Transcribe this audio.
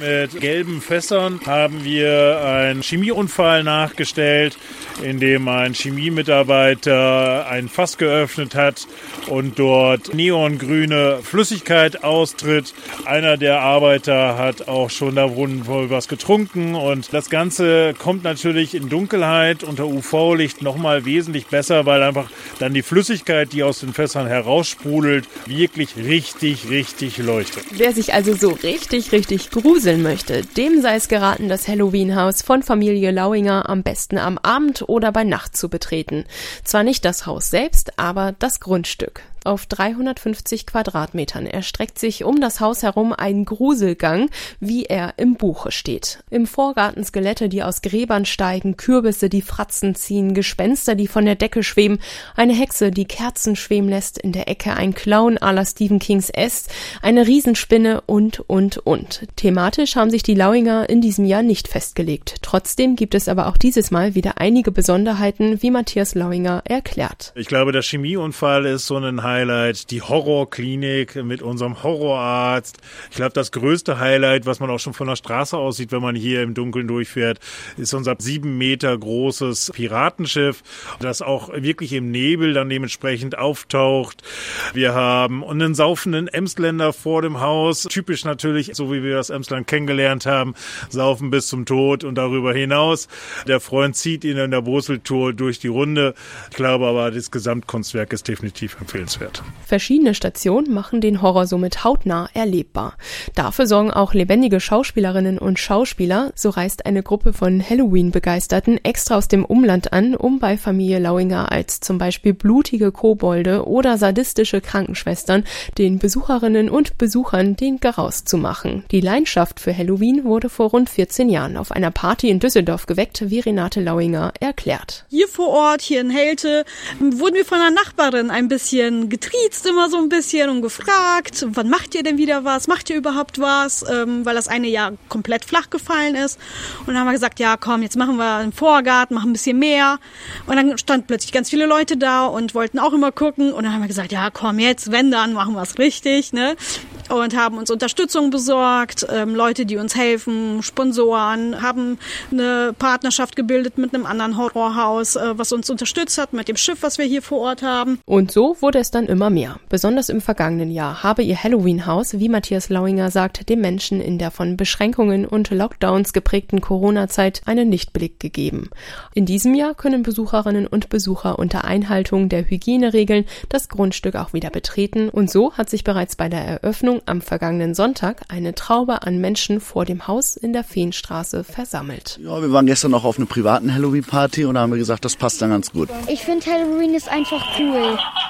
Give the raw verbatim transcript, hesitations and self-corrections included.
Mit gelben Fässern haben wir einen Chemieunfall nachgestellt, in dem ein Chemiemitarbeiter ein Fass geöffnet hat und dort neongrüne Flüssigkeit austritt. Einer der Arbeiter hat auch schon da wohl was getrunken und das Ganze kommt natürlich in Dunkelheit unter U V-Licht nochmal wesentlich besser, weil einfach dann die Flüssigkeit, die aus den Fässern heraussprudelt, wirklich richtig, richtig leuchtet. Wer sich also so richtig, richtig gruseln möchte, dem sei es geraten, das Halloween-Haus von Familie Lauinger am besten am Abend oder bei Nacht zu betreten. Zwar nicht das Haus selbst, aber das Grundstück. Auf dreihundertfünfzig Quadratmetern erstreckt sich um das Haus herum ein Gruselgang, wie er im Buche steht. Im Vorgarten Skelette, die aus Gräbern steigen, Kürbisse, die Fratzen ziehen, Gespenster, die von der Decke schweben, eine Hexe, die Kerzen schweben lässt, in der Ecke ein Clown à la Stephen Kings S, eine Riesenspinne und, und, und. Thematisch haben sich die Lauinger in diesem Jahr nicht festgelegt. Trotzdem gibt es aber auch dieses Mal wieder einige Besonderheiten, wie Matthias Lauinger erklärt. Ich glaube, der Chemieunfall ist so ein Highlight, die Horrorklinik mit unserem Horrorarzt. Ich glaube, das größte Highlight, was man auch schon von der Straße aus sieht, wenn man hier im Dunkeln durchfährt, ist unser sieben Meter großes Piratenschiff, das auch wirklich im Nebel dann dementsprechend auftaucht. Wir haben einen saufenden Emsländer vor dem Haus, typisch natürlich, so wie wir das Emsland kennengelernt haben, saufen bis zum Tod und darüber hinaus. Der Freund zieht ihn in der Brüsseltour durch die Runde. Ich glaube aber, das Gesamtkunstwerk ist definitiv empfehlenswert. Verschiedene Stationen machen den Horror somit hautnah erlebbar. Dafür sorgen auch lebendige Schauspielerinnen und Schauspieler. So reist eine Gruppe von Halloween-Begeisterten extra aus dem Umland an, um bei Familie Lauinger als zum Beispiel blutige Kobolde oder sadistische Krankenschwestern den Besucherinnen und Besuchern den Garaus zu machen. Die Leidenschaft für Halloween wurde vor rund vierzehn Jahren auf einer Party in Düsseldorf geweckt, wie Renate Lauinger erklärt. Hier vor Ort, hier in Helte, wurden wir von einer Nachbarin ein bisschen getriezt, immer so ein bisschen und gefragt, wann macht ihr denn wieder was, macht ihr überhaupt was, ähm, weil das eine Jahr komplett flach gefallen ist. Und dann haben wir gesagt, ja komm, jetzt machen wir einen Vorgarten, machen ein bisschen mehr. Und dann standen plötzlich ganz viele Leute da und wollten auch immer gucken. Und dann haben wir gesagt, ja komm, jetzt, wenn dann, machen wir es richtig, ne? Und haben uns Unterstützung besorgt, ähm, Leute, die uns helfen, Sponsoren, haben eine Partnerschaft gebildet mit einem anderen Horrorhaus, äh, was uns unterstützt hat mit dem Schiff, was wir hier vor Ort haben. Und so wurde es dann immer mehr. Besonders im vergangenen Jahr habe ihr Halloween-Haus, wie Matthias Lauinger sagt, den Menschen in der von Beschränkungen und Lockdowns geprägten Corona-Zeit einen Lichtblick gegeben. In diesem Jahr können Besucherinnen und Besucher unter Einhaltung der Hygieneregeln das Grundstück auch wieder betreten und so hat sich bereits bei der Eröffnung am vergangenen Sonntag eine Traube an Menschen vor dem Haus in der Feenstraße versammelt. Ja, wir waren gestern noch auf einer privaten Halloween-Party und da haben wir gesagt, das passt dann ganz gut. Ich finde Halloween ist einfach cool.